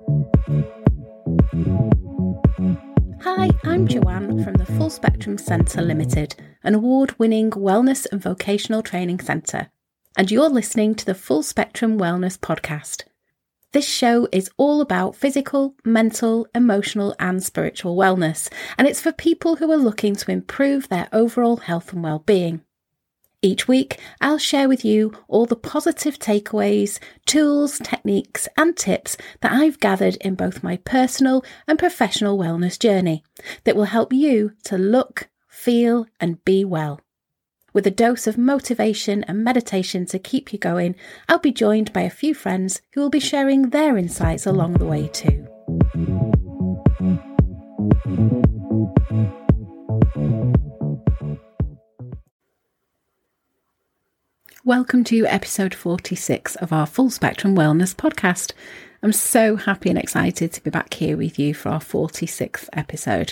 Hi, I'm Joanne from the Full Spectrum Centre Limited, an award-winning wellness and vocational training centre, and you're listening to the Full Spectrum Wellness Podcast. This show is all about physical, mental, emotional and spiritual wellness, and it's for people who are looking to improve their overall health and well-being. Each week, I'll share with you all the positive takeaways, tools, techniques and tips that I've gathered in both my personal and professional wellness journey that will help you to look, feel and be well. With a dose of motivation and meditation to keep you going, I'll be joined by a few friends who will be sharing their insights along the way too. Welcome to episode 46 of our Full Spectrum Wellness Podcast. I'm so happy and excited to be back here with you for our 46th episode.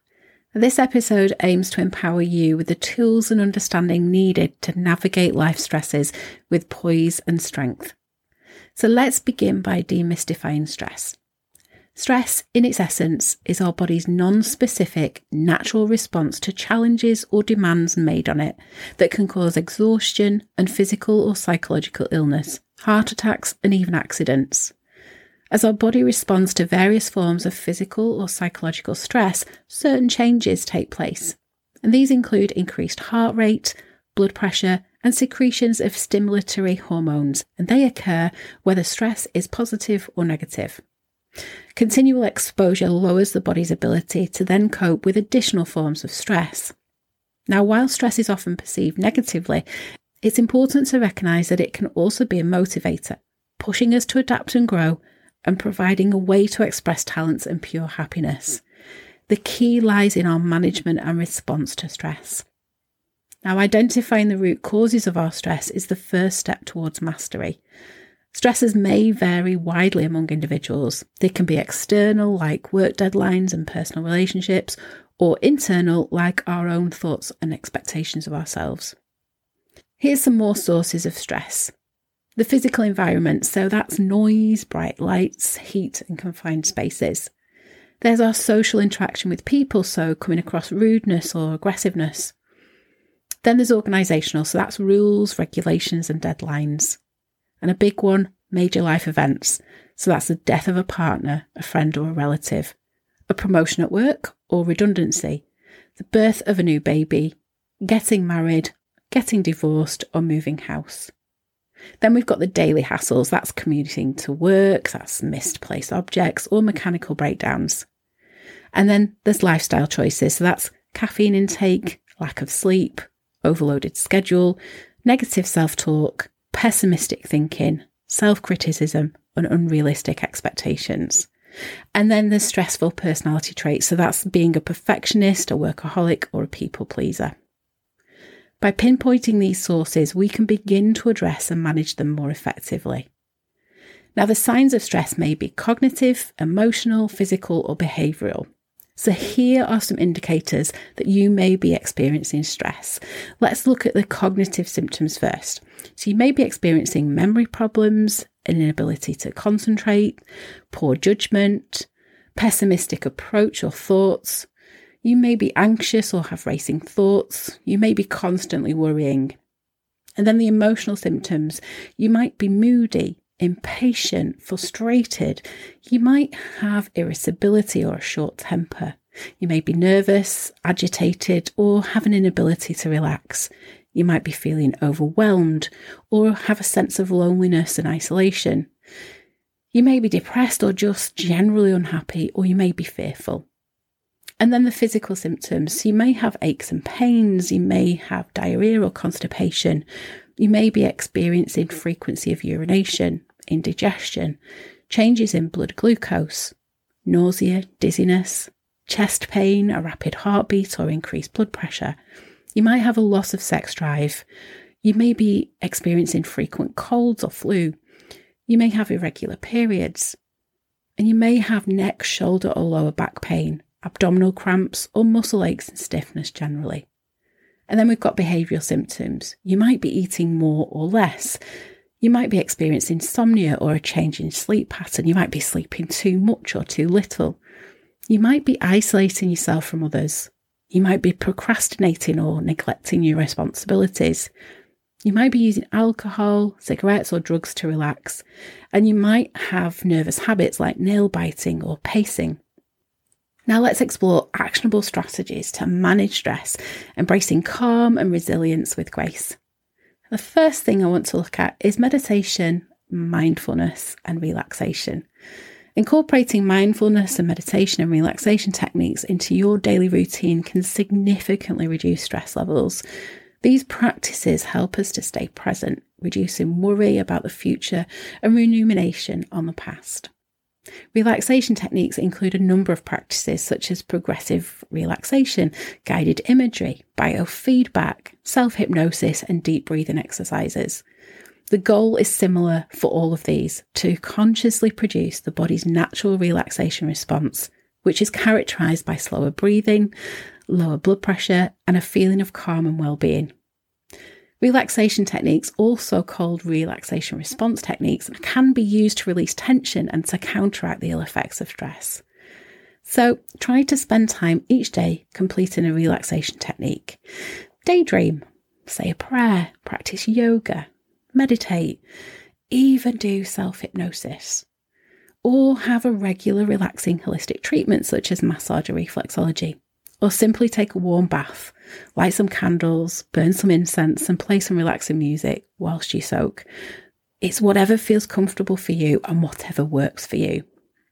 This episode aims to empower you with the tools and understanding needed to navigate life stresses with poise and strength. So let's begin by demystifying stress. Stress, in its essence, is our body's non-specific, natural response to challenges or demands made on it that can cause exhaustion and physical or psychological illness, heart attacks and even accidents. As our body responds to various forms of physical or psychological stress, certain changes take place. And these include increased heart rate, blood pressure, and secretions of stimulatory hormones, and they occur whether stress is positive or negative. Continual exposure lowers the body's ability to then cope with additional forms of stress. Now, while stress is often perceived negatively, it's important to recognise that it can also be a motivator, pushing us to adapt and grow, and providing a way to express talents and pure happiness. The key lies in our management and response to stress. Now, identifying the root causes of our stress is the first step towards mastery. Stresses may vary widely among individuals. They can be external, like work deadlines and personal relationships, or internal, like our own thoughts and expectations of ourselves. Here's some more sources of stress. The physical environment, so that's noise, bright lights, heat and confined spaces. There's our social interaction with people, so coming across rudeness or aggressiveness. Then there's organisational, so that's rules, regulations and deadlines. And a big one, major life events. So that's the death of a partner, a friend or a relative, a promotion at work or redundancy, the birth of a new baby, getting married, getting divorced or moving house. Then we've got the daily hassles, that's commuting to work, that's misplaced objects or mechanical breakdowns. And then there's lifestyle choices, so that's caffeine intake, lack of sleep, overloaded schedule, negative self-talk, pessimistic thinking, self-criticism and unrealistic expectations. And then there's stressful personality traits, so that's being a perfectionist, a workaholic or a people pleaser. By pinpointing these sources, we can begin to address and manage them more effectively. Now, the signs of stress may be cognitive, emotional, physical or behavioural. So here are some indicators that you may be experiencing stress. Let's look at the cognitive symptoms first. So you may be experiencing memory problems, an inability to concentrate, poor judgment, pessimistic approach or thoughts. You may be anxious or have racing thoughts. You may be constantly worrying. And then the emotional symptoms, you might be moody, impatient, frustrated. You might have irritability or a short temper. You may be nervous, agitated, or have an inability to relax. You might be feeling overwhelmed or have a sense of loneliness and isolation. You may be depressed or just generally unhappy, or you may be fearful. And then the physical symptoms, you may have aches and pains, you may have diarrhea or constipation, you may be experiencing frequency of urination, indigestion, changes in blood glucose, nausea, dizziness, chest pain, a rapid heartbeat or increased blood pressure. You might have a loss of sex drive. You may be experiencing frequent colds or flu. You may have irregular periods. And you may have neck, shoulder or lower back pain, abdominal cramps or muscle aches and stiffness generally. And then we've got behavioural symptoms. You might be eating more or less. You might be experiencing insomnia or a change in sleep pattern. You might be sleeping too much or too little. You might be isolating yourself from others. You might be procrastinating or neglecting your responsibilities. You might be using alcohol, cigarettes or drugs to relax. And you might have nervous habits like nail biting or pacing. Now let's explore actionable strategies to manage stress, embracing calm and resilience with grace. The first thing I want to look at is meditation, mindfulness and relaxation. Incorporating mindfulness and meditation and relaxation techniques into your daily routine can significantly reduce stress levels. These practices help us to stay present, reducing worry about the future and rumination on the past. Relaxation techniques include a number of practices such as progressive relaxation, guided imagery, biofeedback, self-hypnosis and deep breathing exercises. The goal is similar for all of these, to consciously produce the body's natural relaxation response, which is characterised by slower breathing, lower blood pressure, and a feeling of calm and well-being. Relaxation techniques, also called relaxation response techniques, can be used to release tension and to counteract the ill effects of stress. So try to spend time each day completing a relaxation technique. Daydream, say a prayer, practice yoga, meditate, even do self-hypnosis, or have a regular relaxing holistic treatment such as massage or reflexology, or simply take a warm bath, light some candles, burn some incense and play some relaxing music whilst you soak. It's whatever feels comfortable for you and whatever works for you.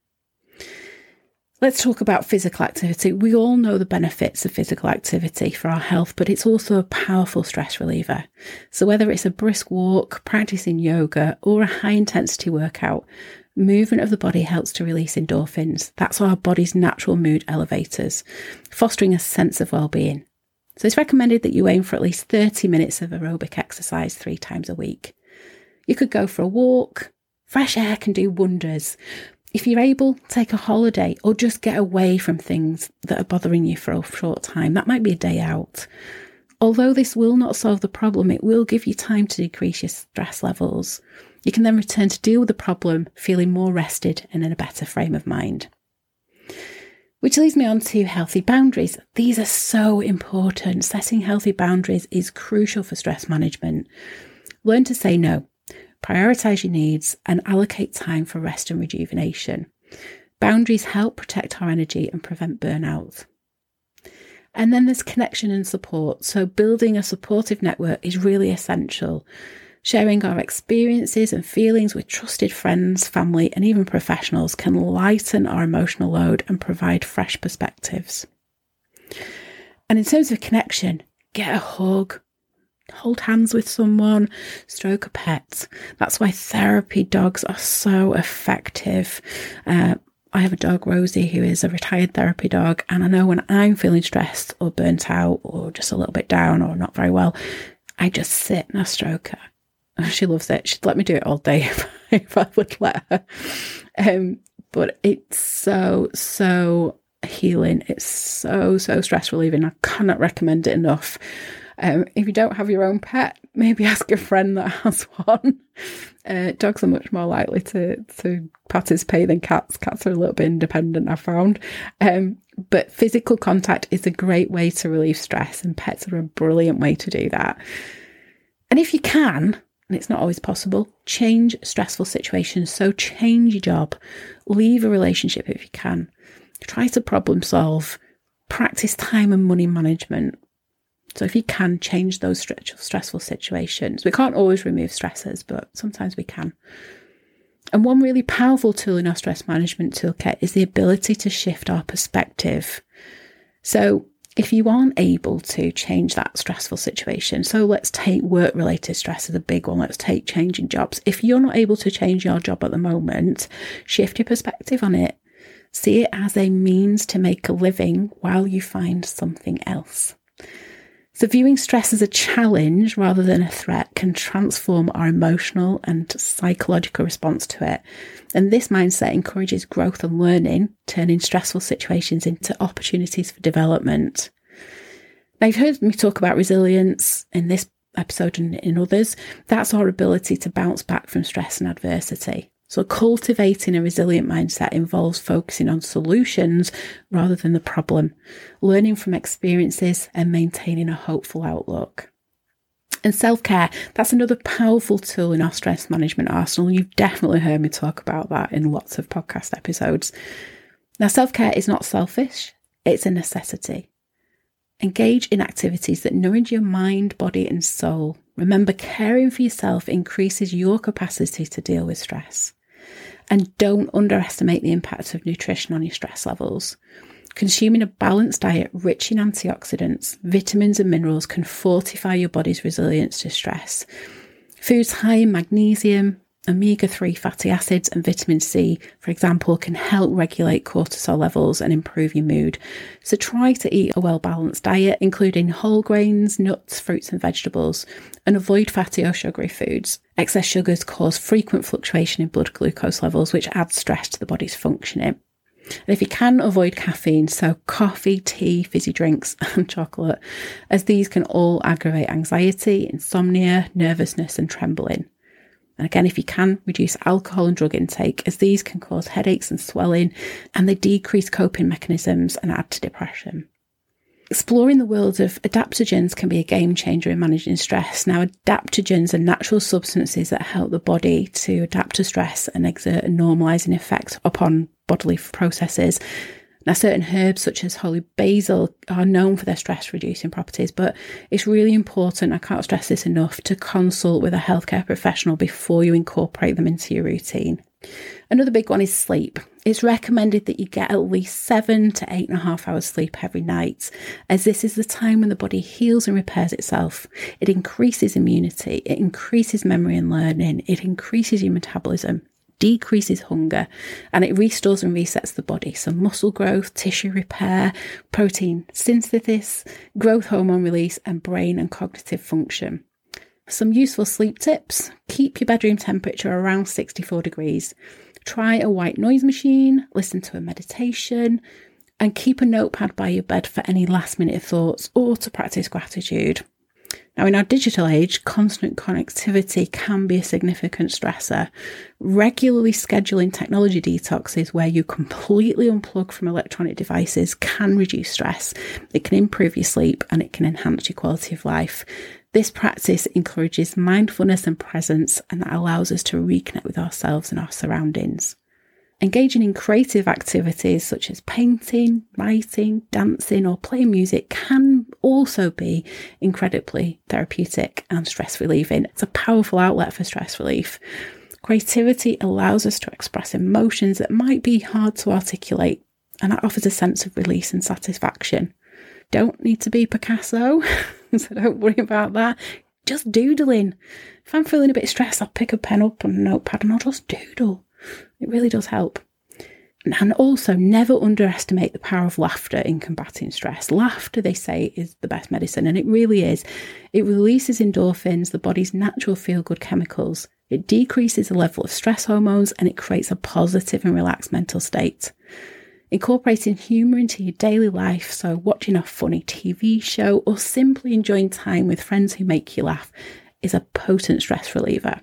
Let's talk about physical activity. We all know the benefits of physical activity for our health, but it's also a powerful stress reliever. So whether it's a brisk walk, practicing yoga, or a high-intensity workout, movement of the body helps to release endorphins. That's our body's natural mood elevators, fostering a sense of well-being. So it's recommended that you aim for at least 30 minutes of aerobic exercise 3 times a week. You could go for a walk. Fresh air can do wonders. If you're able, take a holiday or just get away from things that are bothering you for a short time. That might be a day out. Although this will not solve the problem, it will give you time to decrease your stress levels. You can then return to deal with the problem, feeling more rested and in a better frame of mind. Which leads me on to healthy boundaries. These are so important. Setting healthy boundaries is crucial for stress management. Learn to say no. Prioritise your needs and allocate time for rest and rejuvenation. Boundaries help protect our energy and prevent burnout. And then there's connection and support. So building a supportive network is really essential. Sharing our experiences and feelings with trusted friends, family, and even professionals can lighten our emotional load and provide fresh perspectives. And in terms of connection, get a hug. Hold hands with someone, stroke a pet. That's why therapy dogs are so effective. I have a dog, Rosie, who is a retired therapy dog. And I know when I'm feeling stressed or burnt out or just a little bit down or not very well, I just sit and I stroke her. She loves it. She'd let me do it all day if I would let her. But it's so healing. It's so stress relieving. I cannot recommend it enough. If you don't have your own pet, maybe ask a friend that has one. Dogs are much more likely to participate than cats. Cats are a little bit independent, I've found. But physical contact is a great way to relieve stress, and pets are a brilliant way to do that. And if you can, and it's not always possible, change stressful situations. So change your job, leave a relationship if you can, try to problem solve, practice time and money management. So if you can, change those stressful situations. We can't always remove stressors, but sometimes we can. And one really powerful tool in our stress management toolkit is the ability to shift our perspective. So if you aren't able to change that stressful situation, so let's take work-related stress as a big one. Let's take changing jobs. If you're not able to change your job at the moment, shift your perspective on it. See it as a means to make a living while you find something else. So viewing stress as a challenge rather than a threat can transform our emotional and psychological response to it. And this mindset encourages growth and learning, turning stressful situations into opportunities for development. Now, you've heard me talk about resilience in this episode and in others, that's our ability to bounce back from stress and adversity. So cultivating a resilient mindset involves focusing on solutions rather than the problem, learning from experiences and maintaining a hopeful outlook. And self-care, that's another powerful tool in our stress management arsenal. You've definitely heard me talk about that in lots of podcast episodes. Now, self-care is not selfish, it's a necessity. Engage in activities that nourish your mind, body and soul. Remember, caring for yourself increases your capacity to deal with stress. And don't underestimate the impact of nutrition on your stress levels. Consuming a balanced diet rich in antioxidants, vitamins and minerals can fortify your body's resilience to stress. Foods high in magnesium, omega-3 fatty acids and vitamin C, for example, can help regulate cortisol levels and improve your mood. So try to eat a well-balanced diet, including whole grains, nuts, fruits and vegetables, and avoid fatty or sugary foods. Excess sugars cause frequent fluctuation in blood glucose levels, which adds stress to the body's functioning. And if you can, avoid caffeine, so coffee, tea, fizzy drinks and chocolate, as these can all aggravate anxiety, insomnia, nervousness and trembling. And again, if you can, reduce alcohol and drug intake, as these can cause headaches and swelling, and they decrease coping mechanisms and add to depression. Exploring the world of adaptogens can be a game changer in managing stress. Now, adaptogens are natural substances that help the body to adapt to stress and exert a normalising effect upon bodily processes. Now, certain herbs such as holy basil are known for their stress-reducing properties, but it's really important, I can't stress this enough, to consult with a healthcare professional before you incorporate them into your routine. Another big one is sleep. It's recommended that you get at least 7 to 8.5 hours sleep every night, as this is the time when the body heals and repairs itself. It increases immunity, it increases memory and learning, it increases your metabolism, decreases hunger, and it restores and resets the body. So muscle growth, tissue repair, protein synthesis, growth hormone release, and brain and cognitive function. Some useful sleep tips: keep your bedroom temperature around 64 degrees. Try a white noise machine, listen to a meditation, and keep a notepad by your bed for any last minute thoughts or to practice gratitude. Now, in our digital age, constant connectivity can be a significant stressor. Regularly scheduling technology detoxes where you completely unplug from electronic devices can reduce stress. It can improve your sleep and it can enhance your quality of life. This practice encourages mindfulness and presence, and that allows us to reconnect with ourselves and our surroundings. Engaging in creative activities such as painting, writing, dancing or playing music can also be incredibly therapeutic and stress relieving. It's a powerful outlet for stress relief. Creativity allows us to express emotions that might be hard to articulate, and that offers a sense of release and satisfaction. Don't need to be Picasso, so don't worry about that. Just doodling. If I'm feeling a bit stressed, I'll pick a pen up and a notepad and I'll just doodle. It really does help. And also, never underestimate the power of laughter in combating stress. Laughter, they say, is the best medicine, and it really is. It releases endorphins, the body's natural feel-good chemicals. It decreases the level of stress hormones, and it creates a positive and relaxed mental state. Incorporating humour into your daily life, so watching a funny TV show or simply enjoying time with friends who make you laugh, is a potent stress reliever.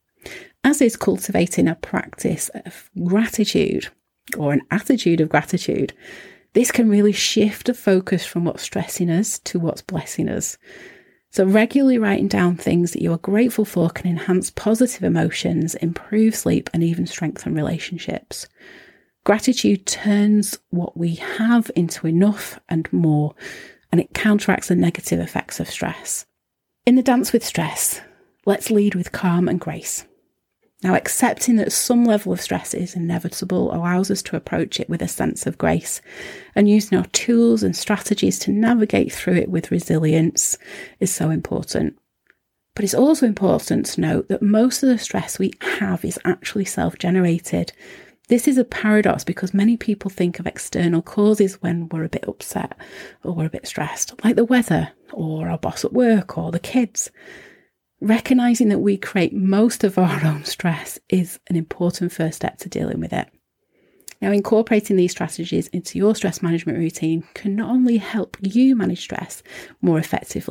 As is cultivating a practice of gratitude or an attitude of gratitude. This can really shift the focus from what's stressing us to what's blessing us. So regularly writing down things that you are grateful for can enhance positive emotions, improve sleep, and even strengthen relationships. Gratitude turns what we have into enough and more, and it counteracts the negative effects of stress. In the Dance with Stress, let's lead with calm and grace. Now, accepting that some level of stress is inevitable allows us to approach it with a sense of grace, and using our tools and strategies to navigate through it with resilience is so important. But it's also important to note that most of the stress we have is actually self-generated. This is a paradox because many people think of external causes when we're a bit upset or we're a bit stressed, like the weather or our boss at work or the kids. Recognising that we create most of our own stress is an important first step to dealing with it. Now, incorporating these strategies into your stress management routine can not only help you manage stress more effectively,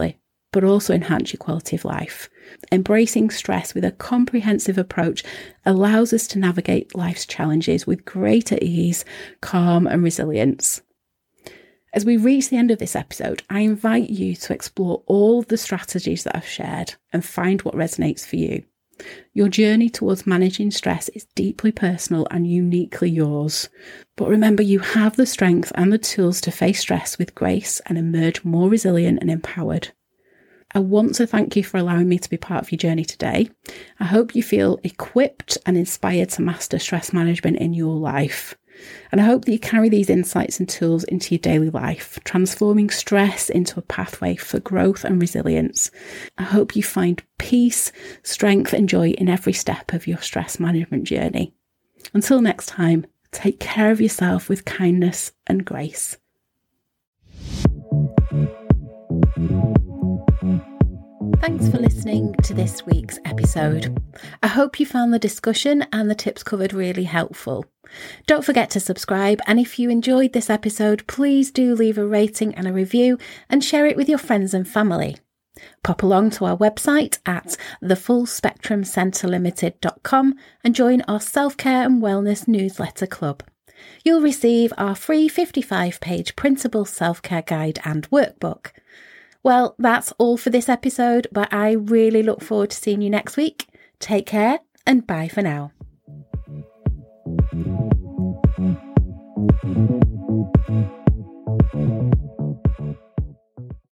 but also enhance your quality of life. Embracing stress with a comprehensive approach allows us to navigate life's challenges with greater ease, calm, and resilience. As we reach the end of this episode, I invite you to explore all the strategies that I've shared and find what resonates for you. Your journey towards managing stress is deeply personal and uniquely yours. But remember, you have the strength and the tools to face stress with grace and emerge more resilient and empowered. I want to thank you for allowing me to be part of your journey today. I hope you feel equipped and inspired to master stress management in your life. And I hope that you carry these insights and tools into your daily life, transforming stress into a pathway for growth and resilience. I hope you find peace, strength, and joy in every step of your stress management journey. Until next time, take care of yourself with kindness and grace. Thanks for listening to this week's episode. I hope you found the discussion and the tips covered really helpful. Don't forget to subscribe, and if you enjoyed this episode, please do leave a rating and a review and share it with your friends and family. Pop along to our website at thefullspectrumcentrelimited.com and join our self-care and wellness newsletter club. You'll receive our free 55-page printable self-care guide and workbook. Well, that's all for this episode, but I really look forward to seeing you next week. Take care and bye for now.